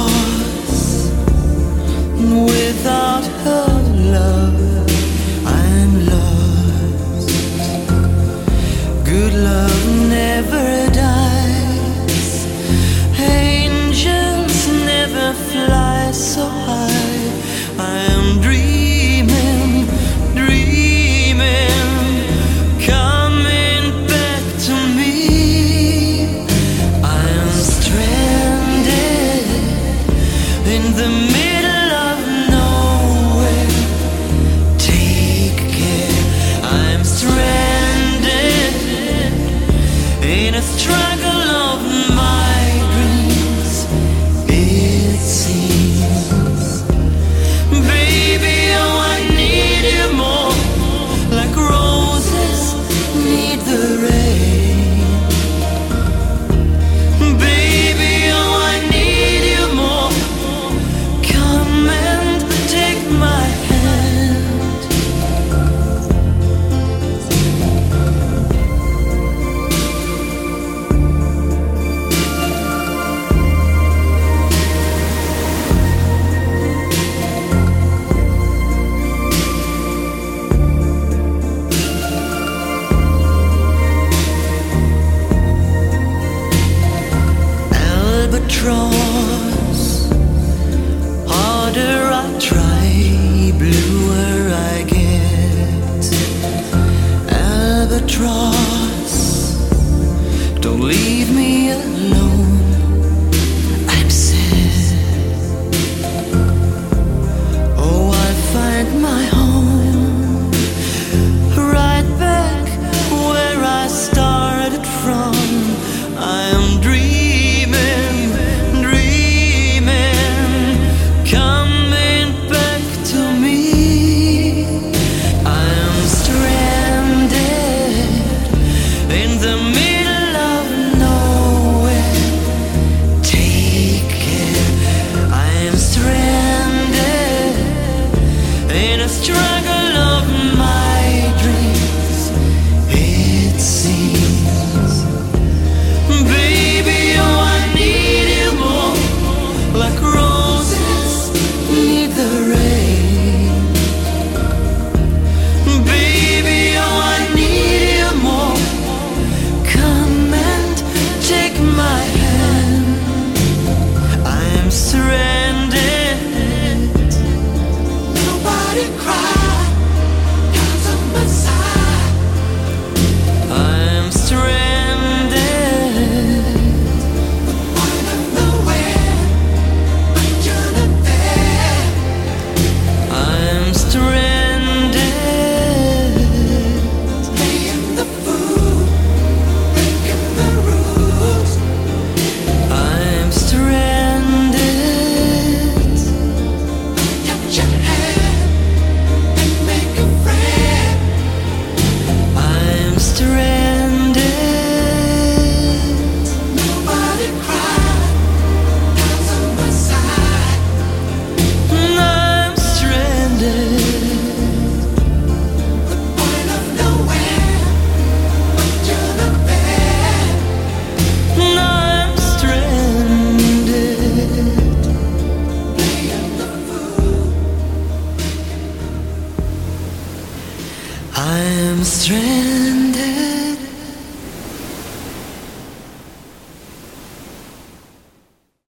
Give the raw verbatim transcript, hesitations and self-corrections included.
albatross. Without her love, I'm lost. Good love never dies. Angels never fly so high. I am dreaming, dreaming, coming back to me. I am stranded in the middle of nowhere. Take care, I'm stranded in a struggle of my dreams, it seems. Baby, oh, I need you more, like roses need the rain. Baby, oh, I need you more. Come and take my hand. Albatross, harder I try, bluer I get. Albatross, don't leave me alone. I'm sad. Oh, I find my home right back where I started from. I am dreaming, dreaming, coming back to me. I am stranded in the middle of nowhere. Take care, I am stranded in a struggle of my dreams, it seems. Baby, oh, I need you more, like roses need the rain. Baby, oh, I need you more. Come and take my hand. I am stranded. Nobody cry, 'cause of my side. I am stranded. Point of nowhere, but you're not there. I am stranded. Playing the fool, breaking the rules. I am stranded. Touch your hand and make a friend. I am stranded. Nobody cry, 'cause of my side. I'm stranded. The point of nowhere, but you're not there. I'm stranded. Playing the fool. I am stranded.